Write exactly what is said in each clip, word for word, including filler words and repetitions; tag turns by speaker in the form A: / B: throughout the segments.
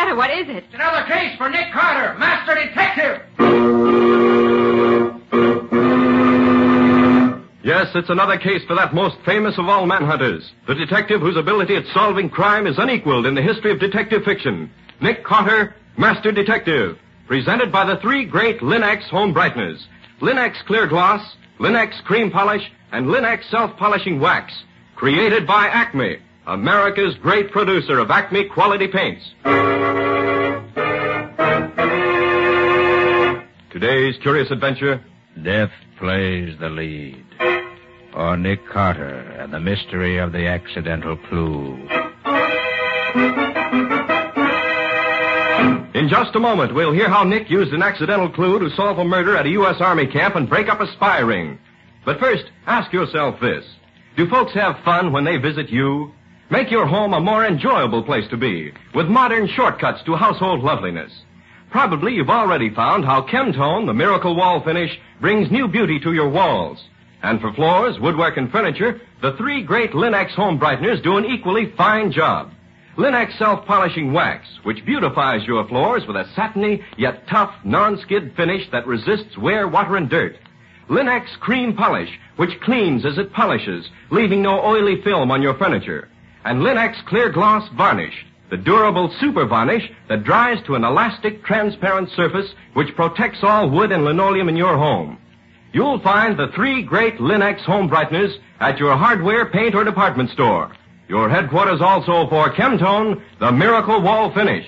A: Carter, what is it?
B: It's another case for Nick Carter, Master Detective.
C: Yes, it's another case for that most famous of all manhunters, the detective whose ability at solving crime is unequaled in the history of detective fiction. Nick Carter, Master Detective. Presented by the three great Linex home brighteners. Linex Clear Gloss, Linex Cream Polish, and Linex Self-Polishing Wax. Created by Acme, America's great producer of Acme quality paints. Today's curious adventure.
D: Death plays the lead. Or Nick Carter and the mystery of the accidental clue.
C: In just a moment, we'll hear how Nick used an accidental clue to solve a murder at a U S Army camp and break up a spy ring. But first, ask yourself this. Do folks have fun when they visit you? Make your home a more enjoyable place to be, with modern shortcuts to household loveliness. Probably you've already found how Chemtone, the miracle wall finish, brings new beauty to your walls. And for floors, woodwork, and furniture, the three great Linex home brighteners do an equally fine job. Linex Self-Polishing Wax, which beautifies your floors with a satiny yet tough non-skid finish that resists wear, water, and dirt. Linex Cream Polish, which cleans as it polishes, leaving no oily film on your furniture. And Linex Clear Gloss Varnish, the durable super varnish that dries to an elastic, transparent surface which protects all wood and linoleum in your home. You'll find the three great Linex home brighteners at your hardware, paint, or department store. Your headquarters also for Chemtone, the miracle wall finish.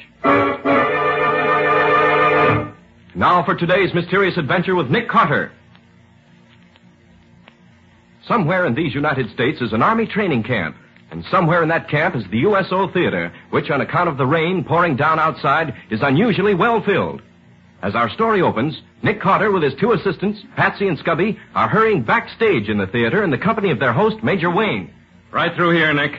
C: Now for today's mysterious adventure with Nick Carter. Somewhere in these United States is an Army training camp. And somewhere in that camp is the U S O Theater, which on account of the rain pouring down outside is unusually well filled. As our story opens, Nick Carter with his two assistants, Patsy and Scubby, are hurrying backstage in the theater in the company of their host, Major Wayne. Right through here, Nick.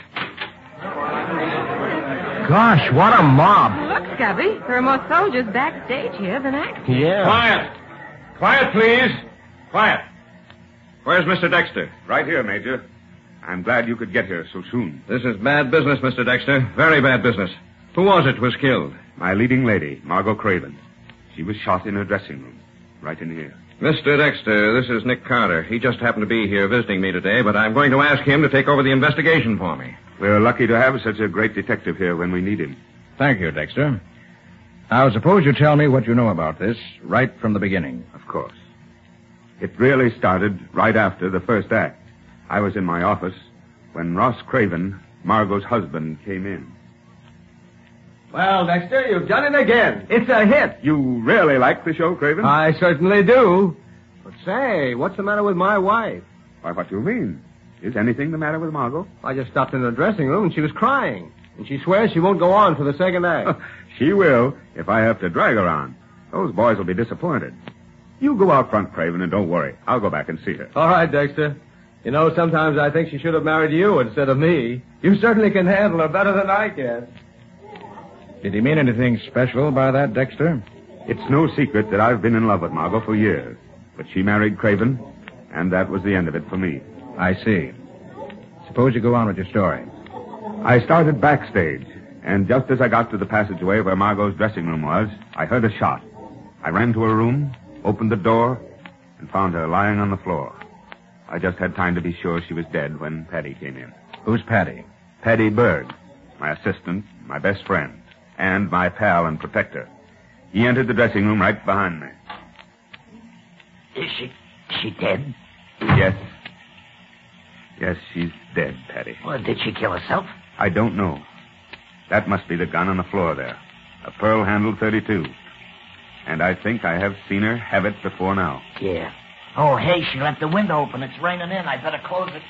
E: Gosh, what a mob.
A: Look, Scubby, there are more soldiers backstage here than actors.
E: Yeah.
C: Quiet. Quiet, please. Quiet. Where's Mister Dexter?
F: Right here, Major. I'm glad you could get here so soon.
C: This is bad business, Mister Dexter. Very bad business. Who was it was killed?
F: My leading lady, Margot Craven. She was shot in her dressing room, right in here.
C: Mister Dexter, this is Nick Carter. He just happened to be here visiting me today, but I'm going to ask him to take over the investigation for me.
F: We're lucky to have such a great detective here when we need him.
D: Thank you, Dexter. Now, suppose you tell me what you know about this right from the beginning.
F: Of course. It really started right after the first act. I was in my office when Ross Craven, Margot's husband, came in.
E: Well, Dexter, you've done it again. It's a hit.
F: You really like the show, Craven?
E: I certainly do. But say, what's the matter with my wife?
F: Why, what do you mean? Is anything the matter with Margot?
E: I just stopped in the dressing room and she was crying. And she swears she won't go on for the second act.
F: She will, if I have to drag her on. Those boys will be disappointed. You go out front, Craven, and don't worry. I'll go back and see her.
E: All right, Dexter. You know, sometimes I think she should have married you instead of me. You certainly can handle her better than I can.
D: Did he mean anything special by that, Dexter?
F: It's no secret that I've been in love with Margot for years. But she married Craven, and that was the end of it for me.
D: I see. Suppose you go on with your story.
F: I started backstage, and just as I got to the passageway where Margot's dressing room was, I heard a shot. I ran to her room, opened the door, and found her lying on the floor. I just had time to be sure she was dead when Patty came in.
D: Who's Patty?
F: Patty Berg, my assistant, my best friend, and my pal and protector. He entered the dressing room right behind me.
G: Is she... she dead?
F: Yes. Yes, she's dead, Patty.
G: Well, did she kill herself?
F: I don't know. That must be the gun on the floor there. A pearl-handled thirty-two. And I think I have seen her have it before now.
G: Yeah. Oh, hey, she left the window open. It's raining in. I better close it.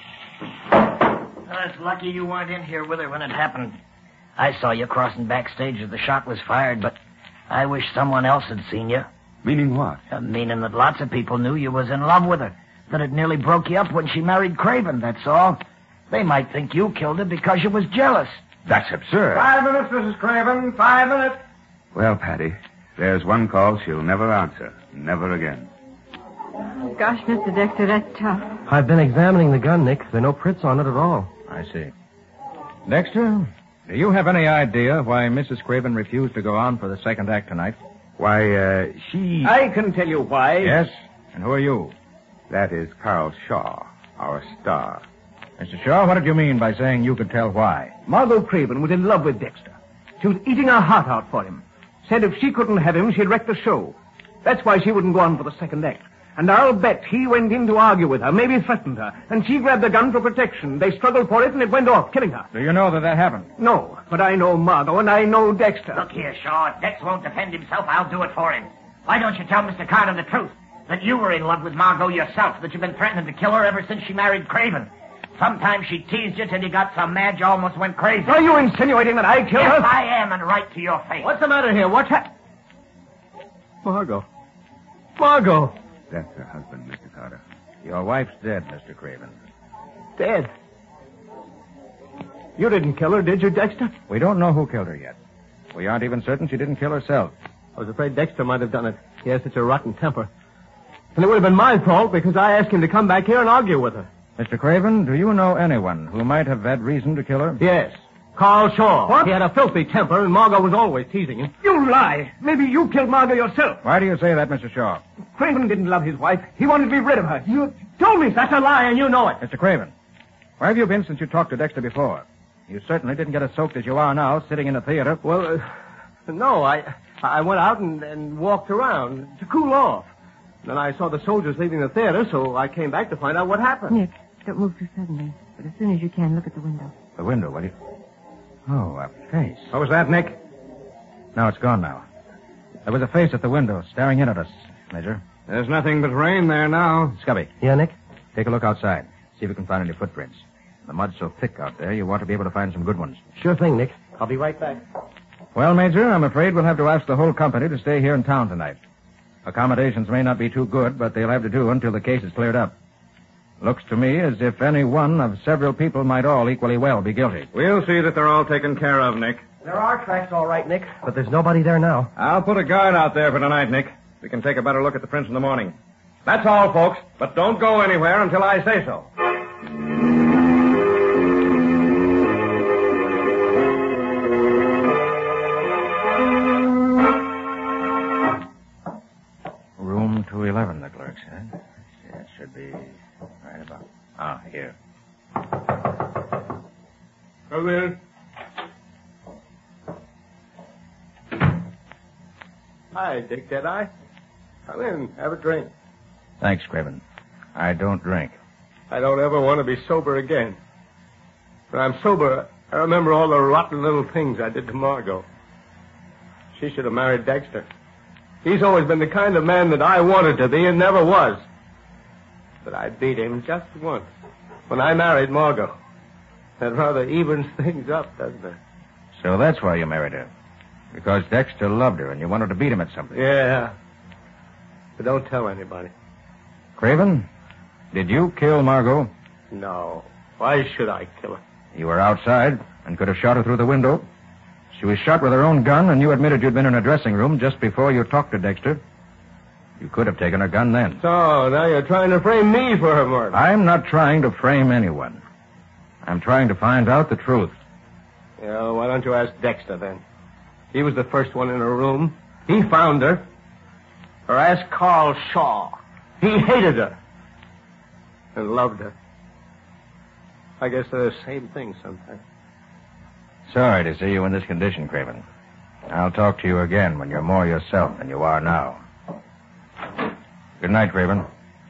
G: Oh, it's lucky you weren't in here with her when it happened. I saw you crossing backstage as the shot was fired, but I wish someone else had seen you.
F: Meaning what?
G: Uh, meaning that lots of people knew you was in love with her. That it nearly broke you up when she married Craven, that's all. They might think you killed her because you was jealous.
F: That's absurd.
E: Five minutes, Missus Craven. Five minutes.
F: Well, Patty, there's one call she'll never answer. Never again.
A: Gosh, Mister Dexter, that's tough.
E: I've been examining the gun, Nick. There are no prints on it at all.
D: I see. Dexter, Do you have any idea why Missus Craven refused to go on for the second act tonight?
F: Why, uh, she...
E: I can tell you why.
D: Yes? And who are you?
F: That is Carl Shaw, our star.
D: Mister Shaw, what did you mean by saying you could tell why?
E: Margot Craven was in love with Dexter. She was eating her heart out for him. Said if she couldn't have him, she'd wreck the show. That's why she wouldn't go on for the second act. And I'll bet he went in to argue with her, maybe threatened her. And she grabbed the gun for protection. They struggled for it, and it went off, killing her.
D: Do you know that that happened?
E: No, but I know Margot, and I know Dexter.
G: Look here, Shaw. If Dex won't defend himself, I'll do it for him. Why don't you tell Mister Carter the truth? That you were in love with Margot yourself, that you've been threatening to kill her ever since she married Craven. Sometimes she teased you till you got so mad you almost went crazy.
E: Are you insinuating that I killed
G: yes,
E: her?
G: I am, and right to your face.
E: What's the matter here? What's happened? Margot. Margot.
F: That's her husband, Mister Carter.
D: Your wife's dead, Mister Craven.
E: Dead? You didn't kill her, did you, Dexter?
D: We don't know who killed her yet. We aren't even certain she didn't kill herself.
E: I was afraid Dexter might have done it. He has such a rotten temper. And it would have been my fault because I asked him to come back here and argue with her.
D: Mister Craven, do you know anyone who might have had reason to kill her?
E: Yes. Carl Shaw. What? He had a filthy temper, and Margot was always teasing him. You lie. Maybe you killed Margot yourself.
D: Why do you say that, Mister Shaw?
E: Craven didn't love his wife. He wanted to be rid of her. You told me that's a lie, and you know it.
D: Mister Craven, where have you been since you talked to Dexter before? You certainly didn't get as soaked as you are now, sitting in a theater.
E: Well, uh, no, I I went out and, and walked around to cool off. Then I saw the soldiers leaving the theater, so I came back to find out what happened.
A: Nick, don't move too suddenly. But as soon as you can, look at the window.
D: The window, what do you... Oh, a face.
E: What was that, Nick?
D: No, it's gone now. There was a face at the window, staring in at us, Major.
E: There's nothing but rain there now.
D: Scubby.
E: Yeah, Nick?
D: Take a look outside. See if you can find any footprints. The mud's so thick out there, you want to be able to find some good ones.
E: Sure thing, Nick. I'll be right back.
D: Well, Major, I'm afraid we'll have to ask the whole company to stay here in town tonight. Accommodations may not be too good, but they'll have to do until the case is cleared up. Looks to me as if any one of several people might all equally well be guilty.
E: We'll see that they're all taken care of, Nick.
H: There are tracks, all right, Nick, but there's nobody there now.
E: I'll put a guard out there for tonight, Nick. We can take a better look at the prints in the morning. That's all, folks, but don't go anywhere until I say so.
D: Room two eleven, the clerk said. It should be right about... Ah, here.
E: Come in. Hi, Dick Deadeye. Come in, have a drink.
D: Thanks, Craven. I don't drink.
E: I don't ever want to be sober again. When I'm sober, I remember all the rotten little things I did to Margot. She should have married Dexter. He's always been the kind of man that I wanted to be and never was. But I beat him just once, when I married Margot. That rather evens things up, doesn't it?
D: So that's why you married her. Because Dexter loved her and you wanted to beat him at something.
E: Yeah. But don't tell anybody.
D: Craven, did you kill Margot?
E: No. Why should I kill her?
D: You were outside and could have shot her through the window. She was shot with her own gun, and you admitted you'd been in her dressing room just before you talked to Dexter. You could have taken her gun then.
E: So, now you're trying to frame me for her murder.
D: I'm not trying to frame anyone. I'm trying to find out the truth.
E: Yeah, why don't you ask Dexter, then? He was the first one in her room. He found her. Or ask Carl Shaw. He hated her. And loved her. I guess they're the same thing sometimes.
D: Sorry to see you in this condition, Craven. I'll talk to you again when you're more yourself than you are now. Good night, Craven.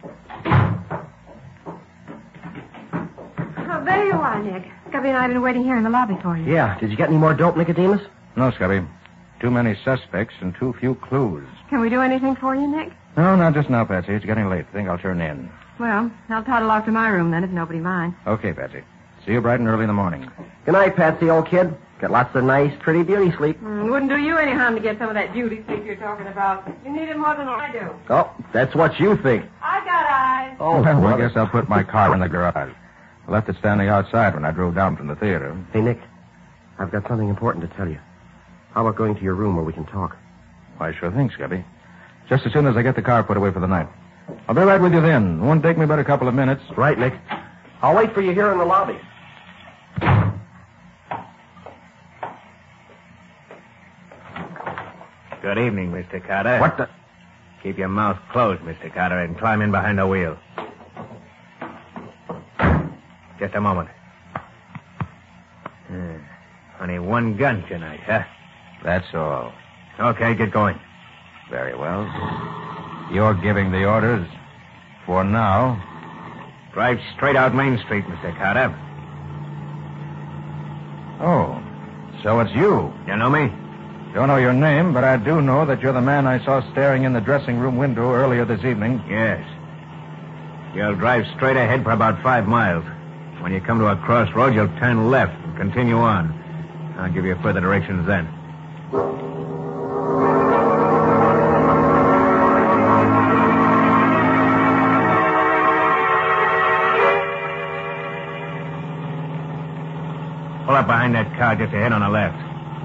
A: Oh, there you are, Nick. Scubby and I have been waiting here in the lobby for you.
H: Yeah, did you get any more dope, Nicodemus?
D: No, Scubby. Too many suspects and too few clues.
A: Can we do anything for you, Nick?
D: No, not just now, Patsy. It's getting late. I think I'll turn in.
A: Well, I'll toddle off to my room then, if nobody minds.
D: Okay, Patsy. See you bright and early in the morning.
H: Good night, Patsy, old kid. Get lots of nice, pretty beauty sleep.
A: Mm, wouldn't do you any harm to get some of that beauty sleep you're talking about. You need it more than I do.
H: Oh, that's what you think.
A: I got eyes.
H: Oh,
D: well, I
H: brother.
D: guess I'll put my car in the garage. I left it standing outside when I drove down from the theater.
H: Hey, Nick, I've got something important to tell you. How about going to your room where we can talk?
D: Why, sure thing, Scubby. Just as soon as I get the car put away for the night. I'll be right with you then. It won't take me but a couple of minutes.
H: Right, Nick. I'll wait for you here in the lobby.
I: Good evening, Mister Carter.
D: What the...
I: Keep your mouth closed, Mister Carter, and climb in behind the wheel. Just a moment. Hmm. Only one gun tonight, huh?
D: That's all.
I: Okay, get going.
D: Very well. You're giving the orders. For now.
I: Drive straight out Main Street, Mister Carter.
D: Oh, so it's you.
I: You know me?
D: Don't know your name, but I do know that you're the man I saw staring in the dressing room window earlier this evening.
I: Yes. You'll drive straight ahead for about five miles. When you come to a crossroad, you'll turn left and continue on. I'll give you further directions then. Pull up behind that car just ahead on the left.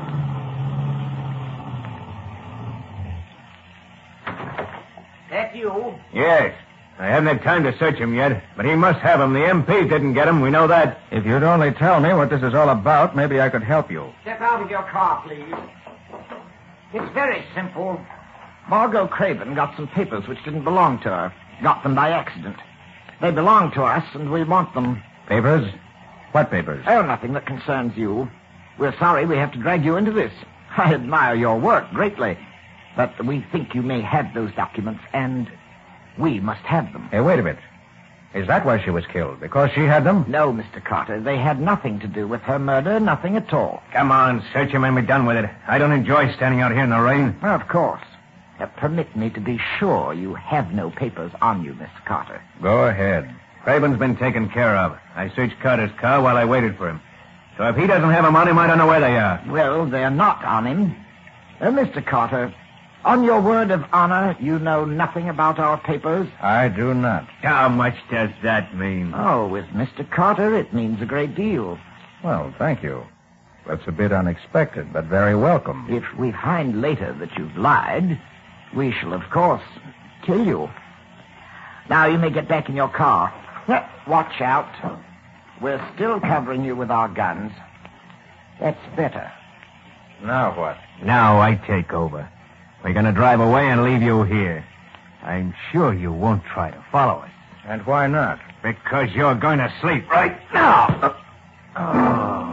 G: That you?
I: Yes. I haven't had time to search him yet, but he must have him. The M P didn't get him. We know that.
D: If you'd only tell me what this is all about, maybe I could help you.
G: Step out of your car, please. It's very simple. Margot Craven got some papers which didn't belong to her. Got them by accident. They belong to us, and we want them.
D: Papers? What papers?
G: Oh, nothing that concerns you. We're sorry we have to drag you into this. I admire your work greatly, but we think you may have those documents, and we must have them.
D: Hey, wait a minute. Is that why she was killed? Because she had them?
G: No, Mister Carter. They had nothing to do with her murder, nothing at all.
I: Come on, search him and be done with it. I don't enjoy standing out here in the rain.
G: Well, of course. Uh, permit me to be sure you have no papers on you, Mister Carter.
D: Go ahead.
I: Craven's been taken care of. I searched Carter's car while I waited for him. So if he doesn't have them on him, I don't know where they are.
G: Well, they're not on him. Uh, Mister Carter, on your word of honor, you know nothing about our papers?
D: I do not.
I: How much does that mean?
G: Oh, with Mister Carter, it means a great deal.
D: Well, thank you. That's a bit unexpected, but very welcome.
G: If we find later that you've lied, we shall, of course, kill you. Now, you may get back in your car. Watch out. We're still covering you with our guns. That's better.
D: Now what?
I: Now I take over. We're going to drive away and leave you here. I'm sure you won't try to follow us.
D: And why not?
I: Because you're going to sleep right now. Oh.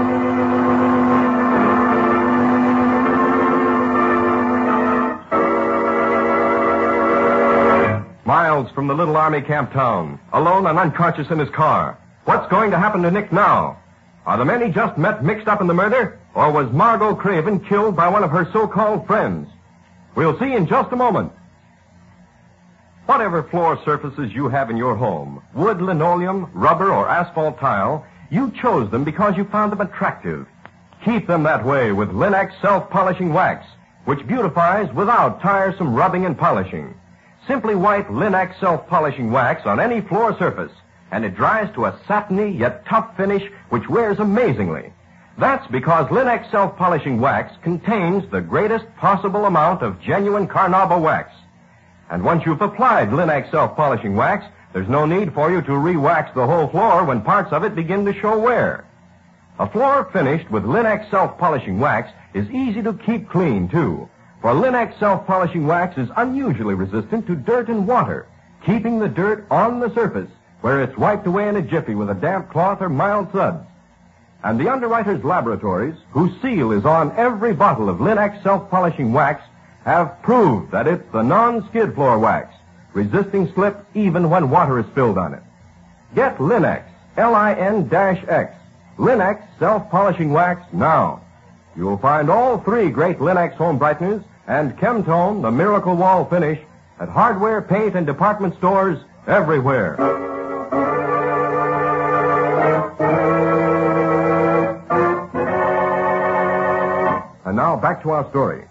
C: Miles from the little army camp town, alone and unconscious in his car. What's going to happen to Nick now? Are the men he just met mixed up in the murder? Or was Margot Craven killed by one of her so-called friends? We'll see in just a moment. Whatever floor surfaces you have in your home, wood, linoleum, rubber, or asphalt tile, you chose them because you found them attractive. Keep them that way with Linex self-polishing wax, which beautifies without tiresome rubbing and polishing. Simply wipe Linex self-polishing wax on any floor surface, and it dries to a satiny yet tough finish which wears amazingly. That's because Linex self-polishing wax contains the greatest possible amount of genuine Carnauba wax. And once you've applied Linex self-polishing wax, there's no need for you to re-wax the whole floor when parts of it begin to show wear. A floor finished with Linex self-polishing wax is easy to keep clean, too. For Linex self-polishing wax is unusually resistant to dirt and water, keeping the dirt on the surface, where it's wiped away in a jiffy with a damp cloth or mild suds. And the underwriters' laboratories, whose seal is on every bottle of Linex self-polishing wax, have proved that it's the non-skid floor wax, resisting slip even when water is spilled on it. Get Linex, L I N X, Linex self-polishing wax now. You'll find all three great Linex home brighteners and Chemtone, the miracle wall finish, at hardware, paint, and department stores everywhere. And now back to our story.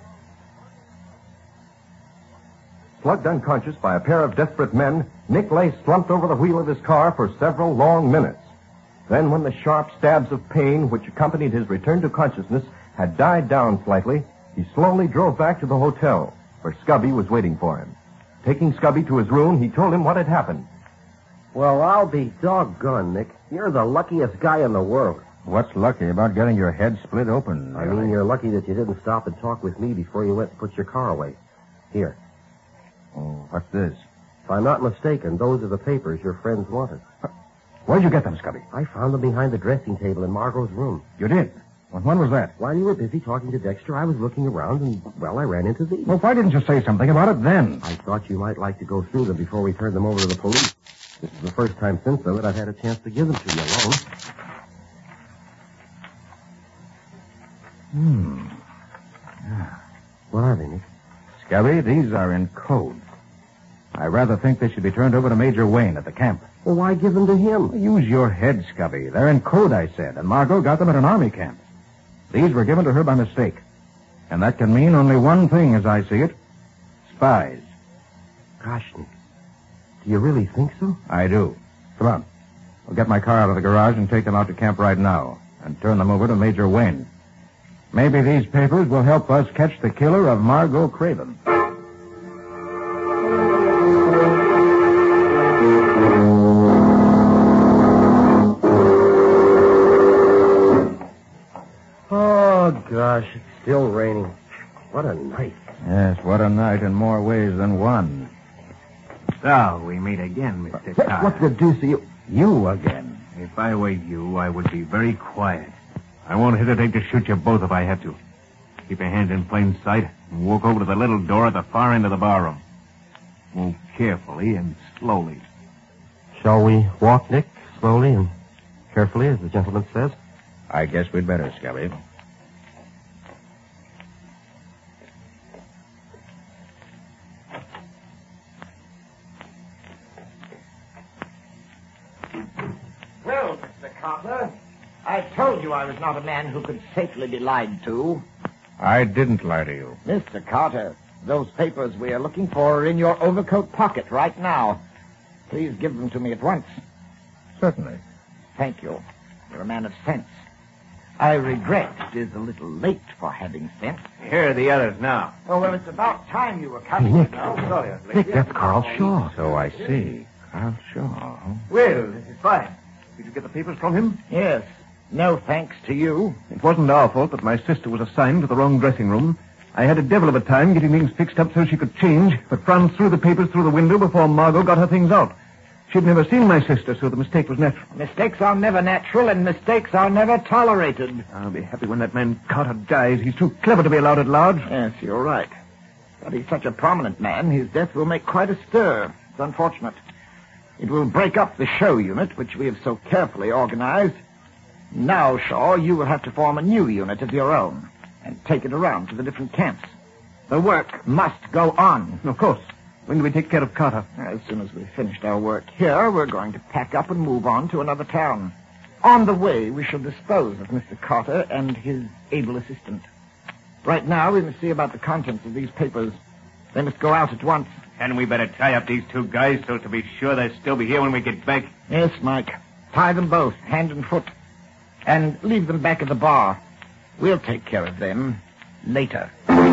C: Slugged unconscious by a pair of desperate men, Nick lay slumped over the wheel of his car for several long minutes. Then, when the sharp stabs of pain which accompanied his return to consciousness had died down slightly, he slowly drove back to the hotel, where Scubby was waiting for him. Taking Scubby to his room, he told him what had happened.
H: Well, I'll be doggone, Nick. You're the luckiest guy in the world.
D: What's lucky about getting your head split open?
H: I mean, you're lucky that you didn't stop and talk with me before you went to put your car away. Here.
D: Oh, what's this?
H: If I'm not mistaken, those are the papers your friends wanted.
D: Where'd you get them, Scubby?
H: I found them behind the dressing table in Margot's room.
D: You did? Well, when was that?
H: While you were busy talking to Dexter, I was looking around, and, well, I ran into these.
D: Well, why didn't you say something about it then?
H: I thought you might like to go through them before we turned them over to the police. This is the first time since then that I've had a chance to give them to you alone.
D: Hmm. Yeah.
H: What are they, Nick?
D: Scubby, these are in code. I rather think they should be turned over to Major Wayne at the camp.
H: Well, why give them to him?
D: Use your head, Scubby. They're in code, I said, and Margot got them at an army camp. These were given to her by mistake. And that can mean only one thing, as I see it. Spies.
H: Gosh, Nick. Do you really think so?
D: I do. Come on. We'll get my car out of the garage and take them out to camp right now. And turn them over to Major Wayne. Maybe these papers will help us catch the killer of Margot Craven.
H: Oh, gosh, it's still raining. What a night.
D: Yes, what a night in more ways than one.
I: So, we meet again, Mister Carter.
H: What the deuce are you...
D: You again.
I: If I were you, I would be very quiet. I won't hesitate to shoot you both if I have to. Keep your hand in plain sight and walk over to the little door at the far end of the barroom. Move carefully and slowly.
H: Shall we walk, Nick? Slowly and carefully, as the gentleman says?
D: I guess we'd better, Scubby.
G: Well, Mister Carter, I told you I was not a man who could safely be lied to.
D: I didn't lie to you.
G: Mister Carter, those papers we are looking for are in your overcoat pocket right now. Please give them to me at once.
D: Certainly.
G: Thank you. You're a man of sense. I regret it is a little late for having sense.
I: Here are the others now.
G: Oh, well, it's about time you were coming.
H: Nick.
G: You know.
I: Sorry,
H: Nick, that's Carl Shaw.
D: So I see. Carl Shaw, huh?
I: Well, this is fine. Did you get the papers from him?
G: Yes. No thanks to you.
I: It wasn't our fault that my sister was assigned to the wrong dressing room. I had a devil of a time getting things fixed up so she could change, but Franz threw the papers through the window before Margot got her things out. She'd never seen my sister, so the mistake was natural.
G: Mistakes are never natural, and mistakes are never tolerated.
I: I'll be happy when that man Carter dies. He's too clever to be allowed at large.
G: Yes, you're right. But he's such a prominent man, his death will make quite a stir. It's unfortunate. It will break up the show unit, which we have so carefully organized. Now, Shaw, you will have to form a new unit of your own and take it around to the different camps. The work must go on.
I: Of course. When do we take care of Carter?
G: As soon as we've finished our work here, we're going to pack up and move on to another town. On the way, we shall dispose of Mister Carter and his able assistant. Right now, we must see about the contents of these papers. They must go out at once.
I: And we better tie up these two guys so to be sure they'll still be here when we get back.
G: Yes, Mike. Tie them both, hand and foot. And leave them back at the bar. We'll take care of them later.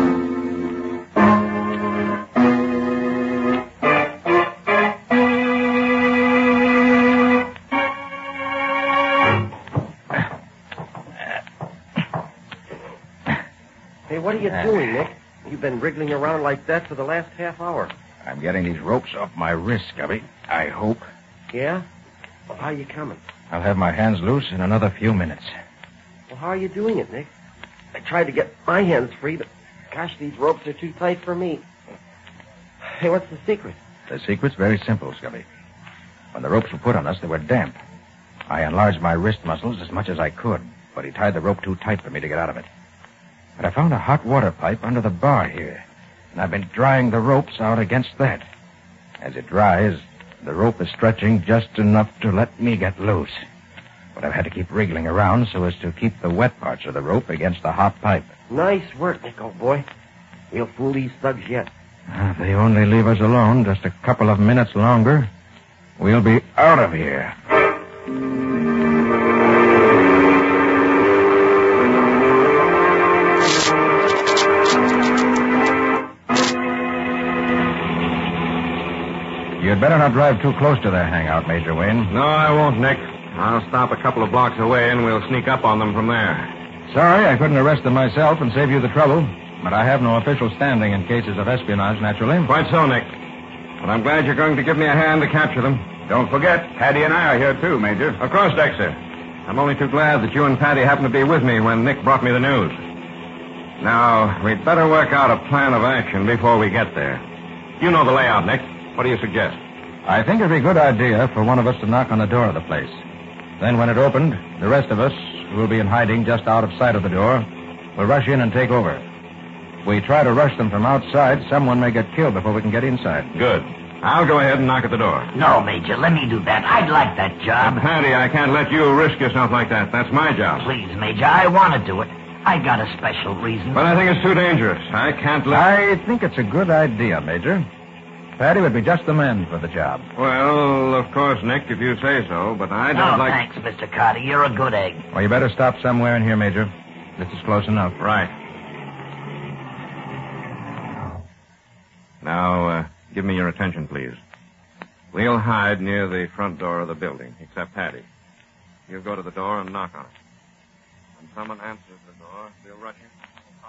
H: Hey, what are you doing, Nick? You've been wriggling around like that for the last half hour.
D: I'm getting these ropes off my wrists, Scubby. I hope.
H: Yeah? Well, how are you coming?
D: I'll have my hands loose in another few minutes.
H: Well, how are you doing it, Nick? I tried to get my hands free, but gosh, these ropes are too tight for me. Hey, what's the secret?
D: The secret's very simple, Scubby. When the ropes were put on us, they were damp. I enlarged my wrist muscles as much as I could, but he tied the rope too tight for me to get out of it. But I found a hot water pipe under the bar here, and I've been drying the ropes out against that. As it dries, the rope is stretching just enough to let me get loose. But I've had to keep wriggling around so as to keep the wet parts of the rope against the hot pipe.
H: Nice work, Nick, old boy. We'll fool these thugs yet.
D: If they only leave us alone just a couple of minutes longer, we'll be out of here. You'd better not drive too close to their hangout, Major Wayne.
C: No, I won't, Nick. I'll stop a couple of blocks away and we'll sneak up on them from there.
D: Sorry, I couldn't arrest them myself and save you the trouble. But I have no official standing in cases of espionage, naturally.
C: Quite so, Nick. But I'm glad you're going to give me a hand to capture them.
F: Don't forget, Patty and I are here too, Major.
C: Of course, Dexter. I'm only too glad that you and Patty happened to be with me when Nick brought me the news. Now, we'd better work out a plan of action before we get there. You know the layout, Nick. What do you suggest?
D: I think it'd be a good idea for one of us to knock on the door of the place. Then when it opened, the rest of us, who will be in hiding just out of sight of the door, will rush in and take over. If we try to rush them from outside, someone may get killed before we can get inside.
C: Good. I'll go ahead and knock at the door.
G: No, Major, let me do that. I'd like that job.
C: But, Patty, I can't let you risk yourself like that. That's my job.
G: Please, Major, I want to do it. I got a special reason.
C: But I think it's too dangerous. I can't let...
D: I think it's a good idea, Major. Patty would be just the man for the job.
C: Well, of course, Nick, if you say so, but I don't
G: no,
C: like...
G: thanks, Mister Carter. You're a good egg.
D: Well, you better stop somewhere in here, Major. This is close enough.
C: Right. Now, uh, give me your attention, please. We'll hide near the front door of the building, except Patty. You'll go to the door and knock on it. When someone answers the door, we'll rush in.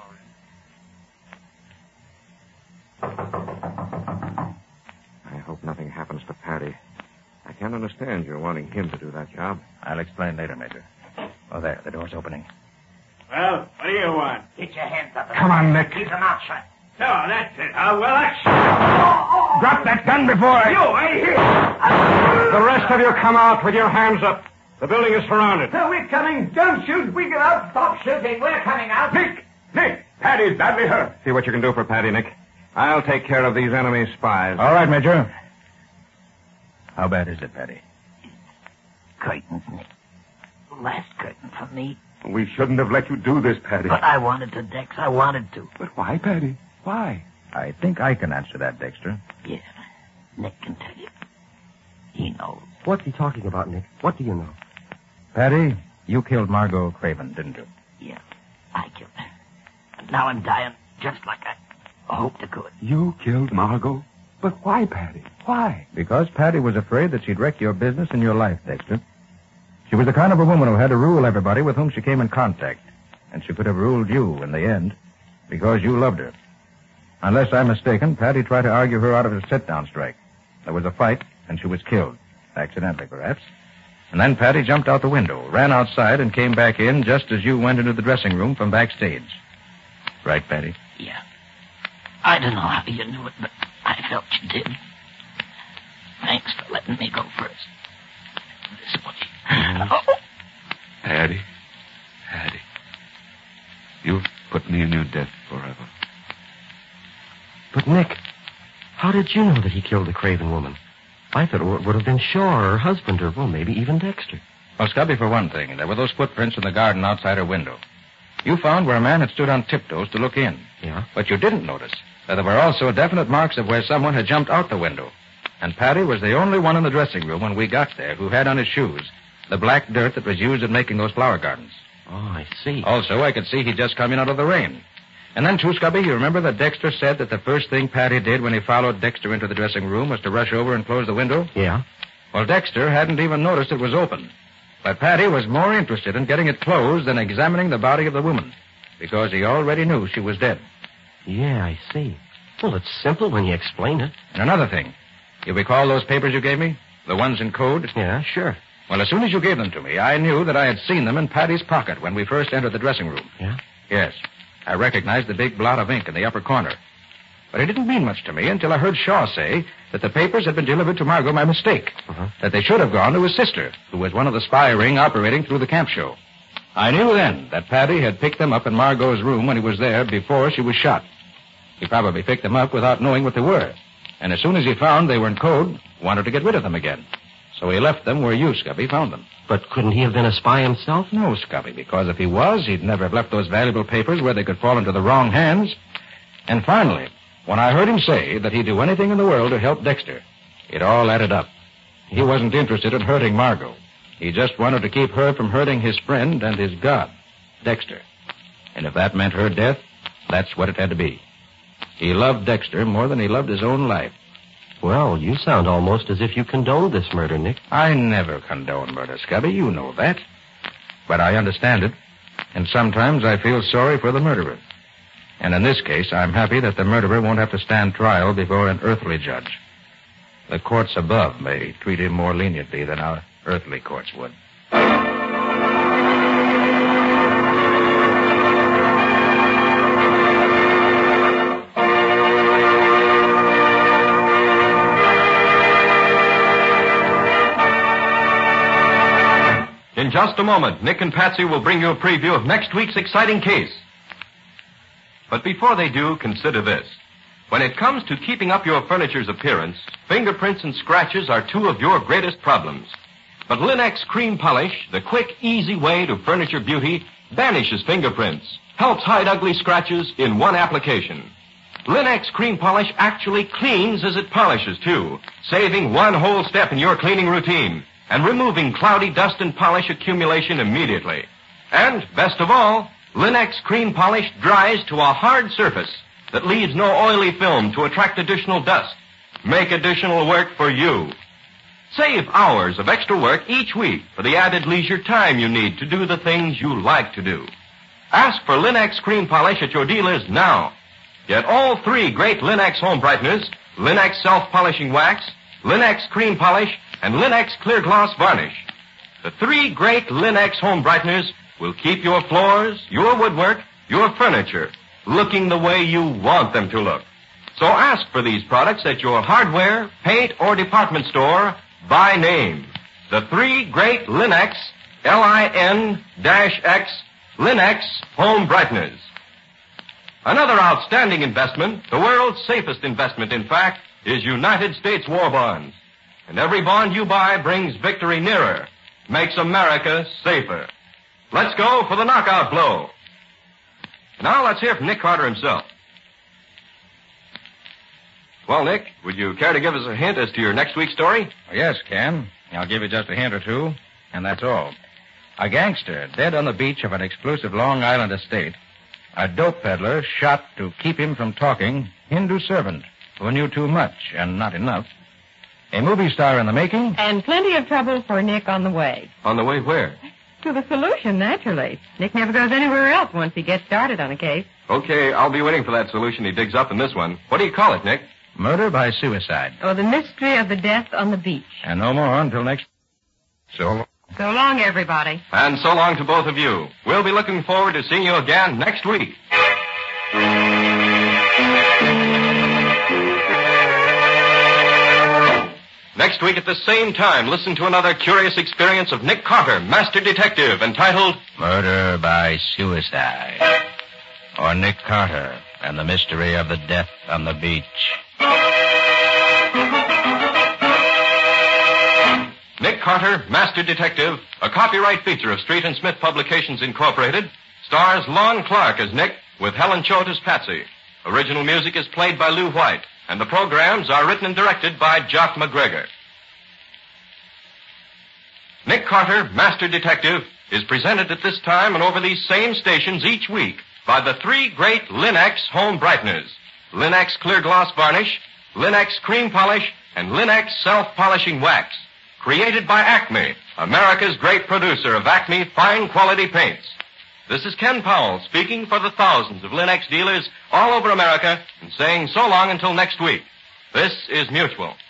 C: I hope nothing happens to Patty. I can't understand your wanting him to do that job.
D: I'll explain later, Major. Oh, there, the door's opening.
B: Well, what do you want?
G: Get your hands up.
C: Come on, Nick.
G: Keep them out shut.
B: So, that's it. Oh, well, that's...
C: Drop that gun before I...
B: You, I hear.
C: The rest of you come out with your hands up. The building is surrounded.
B: So we're coming. Don't shoot. We get out. Stop shooting. We're coming out.
F: Nick! Nick! Patty's badly hurt.
C: See what you can do for Patty, Nick. I'll take care of these enemy spies.
D: All right, Major. How bad is it, Patty?
G: Curtains, Nick. Last curtain for me.
F: We shouldn't have let you do this, Patty.
G: But I wanted to, Dex. I wanted to.
F: But why, Patty? Why?
D: I think I can answer that, Dexter.
G: Yeah. Nick can tell you. He knows.
H: What's he talking about, Nick? What do you know?
D: Patty, you killed Margot Craven, didn't you?
G: Yeah, I killed her. And now I'm dying just like I hoped I could.
F: You killed Margot? But why, Patty? Why?
D: Because Patty was afraid that she'd wreck your business and your life, Dexter. She was the kind of a woman who had to rule everybody with whom she came in contact. And she could have ruled you in the end because you loved her. Unless I'm mistaken, Patty tried to argue her out of a sit-down strike. There was a fight, and she was killed. Accidentally, perhaps. And then Patty jumped out the window, ran outside, and came back in just as you went into the dressing room from backstage. Right, Patty?
G: Yeah. I don't know how you knew it, but I felt you did. Thanks for letting me go first. This way. Oh.
F: Patty. Patty. You've put me in your debt forever.
H: But, Nick, how did you know that he killed the Craven woman? I thought it would have been Shaw or her husband or, well, maybe even Dexter.
D: Well, Scubby, for one thing, there were those footprints in the garden outside her window. You found where a man had stood on tiptoes to look in.
H: Yeah?
D: But you didn't notice that there were also definite marks of where someone had jumped out the window. And Patty was the only one in the dressing room when we got there who had on his shoes the black dirt that was used in making those flower gardens.
H: Oh, I see.
D: Also, I could see he'd just come in out of the rain. And then, too, Scubby, you remember that Dexter said that the first thing Patty did when he followed Dexter into the dressing room was to rush over and close the window?
H: Yeah?
D: Well, Dexter hadn't even noticed it was open. But Patty was more interested in getting it closed than examining the body of the woman, because he already knew she was dead.
H: Yeah, I see. Well, it's simple when you explain it.
D: And another thing. You recall those papers you gave me? The ones in code?
H: Yeah, sure.
D: Well, as soon as you gave them to me, I knew that I had seen them in Patty's pocket when we first entered the dressing room.
H: Yeah?
D: Yes. I recognized the big blot of ink in the upper corner. But it didn't mean much to me until I heard Shaw say that the papers had been delivered to Margot by mistake.
H: Uh-huh.
D: That they should have gone to his sister, who was one of the spy ring operating through the camp show. I knew then that Patty had picked them up in Margot's room when he was there before she was shot. He probably picked them up without knowing what they were. And as soon as he found they were in code, wanted to get rid of them again. So he left them where you, Scubby, found them.
H: But couldn't he have been a spy himself?
D: No, Scubby, because if he was, he'd never have left those valuable papers where they could fall into the wrong hands. And finally, when I heard him say that he'd do anything in the world to help Dexter, it all added up. He wasn't interested in hurting Margot. He just wanted to keep her from hurting his friend and his God, Dexter. And if that meant her death, that's what it had to be. He loved Dexter more than he loved his own life.
J: Well, you sound almost as if you condoned this murder, Nick.
D: I never condone murder, Scubby. You know that. But I understand it. And sometimes I feel sorry for the murderer. And in this case, I'm happy that the murderer won't have to stand trial before an earthly judge. The courts above may treat him more leniently than our earthly courts would.
C: In just a moment, Nick and Patsy will bring you a preview of next week's exciting case. But before they do, consider this. When it comes to keeping up your furniture's appearance, fingerprints and scratches are two of your greatest problems. But Linex Cream Polish, the quick, easy way to furniture beauty, banishes fingerprints, helps hide ugly scratches in one application. Linex Cream Polish actually cleans as it polishes, too, saving one whole step in your cleaning routine and removing cloudy dust and polish accumulation immediately. And, best of all, Linex Cream Polish dries to a hard surface that leaves no oily film to attract additional dust. Make additional work for you. Save hours of extra work each week for the added leisure time you need to do the things you like to do. Ask for Linex Cream Polish at your dealers now. Get all three great Linex home brighteners, Linex self-polishing wax, Linex Cream Polish, and Linex Clear Gloss Varnish. The three great Linex home brighteners will keep your floors, your woodwork, your furniture looking the way you want them to look. So ask for these products at your hardware, paint, or department store by name. The three great Linex, L I N X, Linex home brighteners. Another outstanding investment, the world's safest investment, in fact, is United States war bonds. And every bond you buy brings victory nearer, makes America safer. Let's go for the knockout blow. Now let's hear from Nick Carter himself. Well, Nick, would you care to give us a hint as to your next week's story?
D: Yes, Ken. I'll give you just a hint or two, and that's all. A gangster dead on the beach of an exclusive Long Island estate. A dope peddler shot to keep him from talking. Hindu servant who knew too much and not enough. A movie star in the making.
A: And plenty of trouble for Nick on the way.
C: On the way where?
A: To the solution, naturally. Nick never goes anywhere else once he gets started on a case.
C: Okay, I'll be waiting for that solution he digs up in this one. What do you call it, Nick?
D: Murder by suicide.
A: Or the mystery of the death on the beach.
D: And no more until next... So...
A: So long, everybody.
C: And so long to both of you. We'll be looking forward to seeing you again next week. Next week at the same time, listen to another curious experience of Nick Carter, Master Detective, entitled
D: Murder by Suicide. Or Nick Carter and the Mystery of the Death on the Beach.
C: Nick Carter, Master Detective, a copyright feature of Street and Smith Publications, Incorporated, stars Lon Clark as Nick with Helen Choate as Patsy. Original music is played by Lou White, and the programs are written and directed by Jock McGregor. Nick Carter, Master Detective, is presented at this time and over these same stations each week by the three great Linex home brighteners, Linex Clear Gloss Varnish, Linex Cream Polish, and Linex Self-Polishing Wax. Created by Acme, America's great producer of Acme fine quality paints. This is Ken Powell speaking for the thousands of Linex dealers all over America and saying so long until next week. This is Mutual.